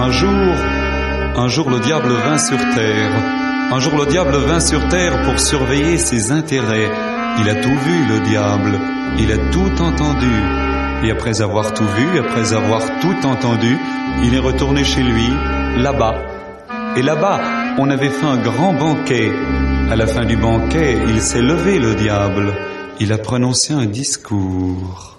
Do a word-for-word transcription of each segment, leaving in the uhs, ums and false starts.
Un jour, un jour le diable vint sur terre. Un jour le diable vint sur terre pour surveiller ses intérêts. Il a tout vu, le diable, il a tout entendu. Et après avoir tout vu, après avoir tout entendu, il est retourné chez lui, là-bas. Et là-bas, on avait fait un grand banquet. À la fin du banquet, il s'est levé, le diable. Il a prononcé un discours.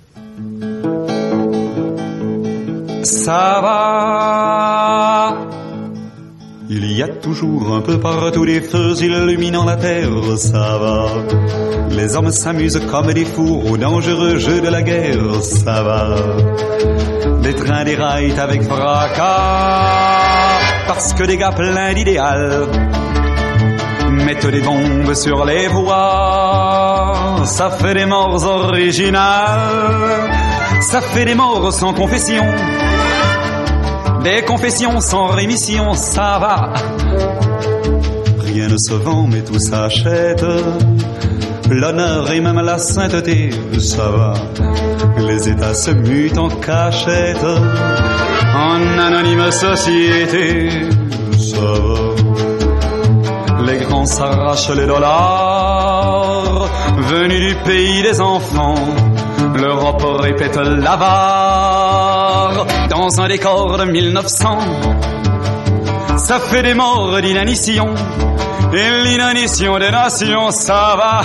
Ça va. Il y a toujours un peu partout des feux illuminant la terre, ça va. Les hommes s'amusent comme des fous au dangereux jeu de la guerre, ça va. Les trains déraillent avec fracas, parce que des gars pleins d'idéal mettent des bombes sur les voies. Ça fait des morts originales, ça fait des morts sans confession, des confessions sans rémission, ça va. Rien ne se vend mais tout s'achète, l'honneur et même la sainteté, ça va. Les États se mutent en cachette, en anonyme société, ça va. Les grands s'arrachent les dollars venus du pays des enfants. L'Europe répète l'avare dans un décor de mille neuf cents. Ça fait des morts d'inanition, et l'inanition des nations, ça va.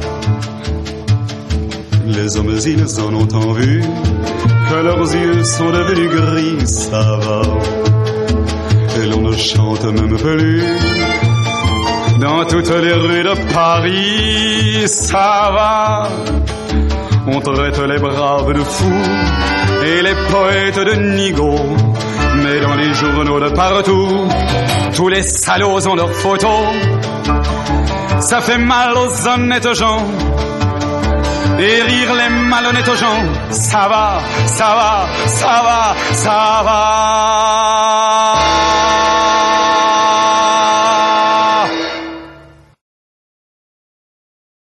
Les hommes, ils en ont tant vu que leurs yeux sont devenus gris, ça va. Et l'on ne chante même plus dans toutes les rues de Paris, ça va. On traite les braves de fous et les poètes de nigauds, mais dans les journaux de partout, tous les salauds ont leurs photos. Ça fait mal aux honnêtes gens et rire les malhonnêtes gens, ça va, ça va, ça va, ça va.